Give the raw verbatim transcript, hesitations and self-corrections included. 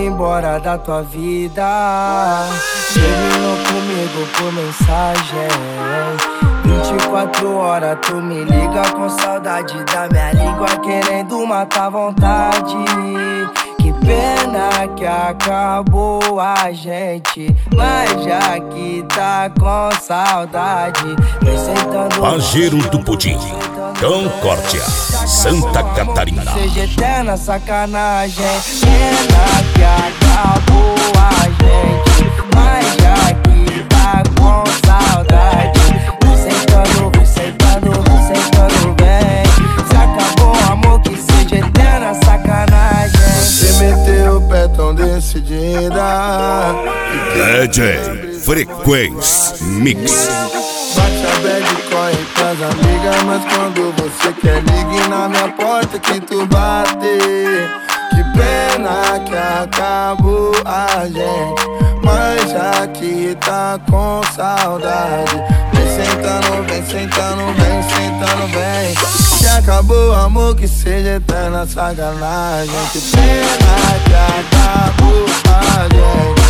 ir embora da tua vida. Terminou comigo por mensagem. Vinte e quatro horas tu me liga com saudade da minha língua, querendo matar a vontade. Que pena que acabou a gente, mas já que tá com saudade, vem sentando. Pajeiro do Pudim, Concórdia, Santa Catarina. Seja eterna sacanagem. Pena que acabou a gente, mas já que tá com saudade, vem sentando, vem sentando, vem sentando bem. Se acabou o amor, que seja eterna sacanagem. Você meteu o pé tão decidida. D J Frequência Mix. Bate a bad, corre pras amigas, mas quando você quer, ligue na minha porta que tu bate. Que pena que acabou a gente, mas já que tá com saudade, vem sentando, vem sentando, vem sentando, vem. Se acabou o amor, que seja eterna sacanagem. Que pena que acabou a gente,